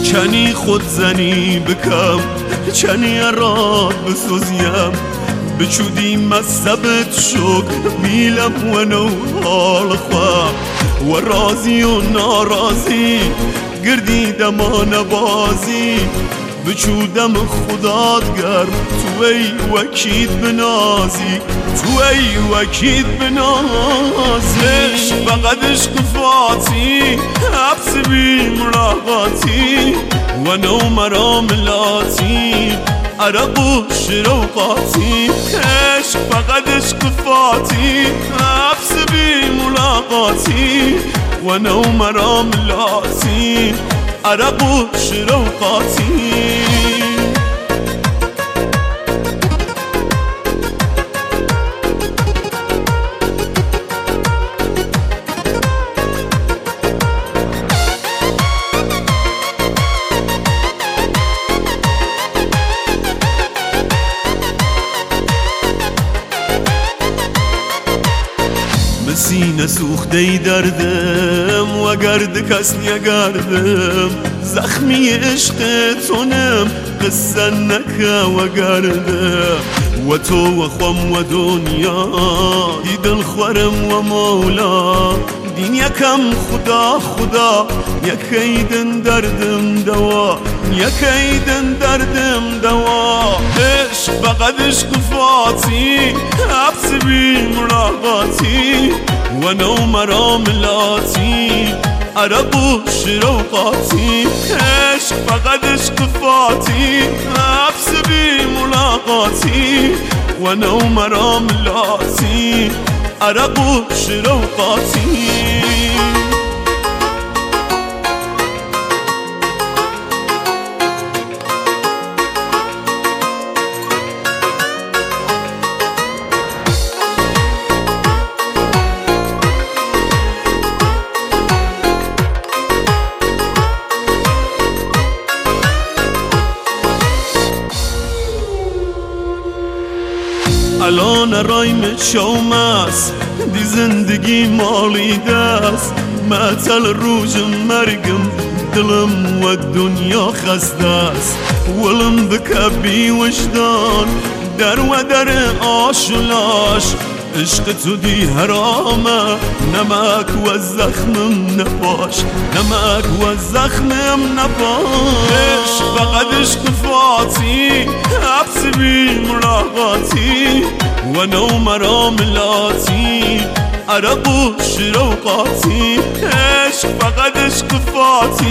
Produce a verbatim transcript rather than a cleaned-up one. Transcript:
چنی خودزنی بکم چنی اراد بسوزیم بچودی مذهبت شک بیلم و نو حال خواه و رازی و نارازی گردی دمان بازی بچودم خدات گرم تو ای وکید بنازی تو ای وکید بنازی فقط عشق فاتی حبس بی ملاقاتی و نو مرا ملاتی عرق و شروقاتی عشق فقط عشق فاتی حبس بی ملاقاتی و نو مرا ملاتی عرق و شروقاتی سینه سوخته دردم و گرد کس نگردم زخمی عشق تونم قصه نکه و گردم و تو و خم و دنیا دی دل خورم و مولا دین یکم خدا خدا یکیدن دردم دوا یکیدن دردم دوا عشق فقط عشق فاتی حبس بی ملاقاتی و نو مرا ملاتی عرق و شروقاتی عشق فقط عشق فاتی حبس بی ملاقاتی و نو مرا ملاتی عرق و شروقاتی الان رایم شوم است دی زندگی مالی دست معطل روز مرگم دلم و دنیا خسته است ولم بکبی وجدان در و در آشلاش عشق تو دی حرامه نمک و زخمم نپاش نمک و زخمم نپاش عشق فقط عشق فاتی حبس بی ملاقاتی و نو مرا ملاتی عرق و شروقاتی عشق فقط عشق فاتی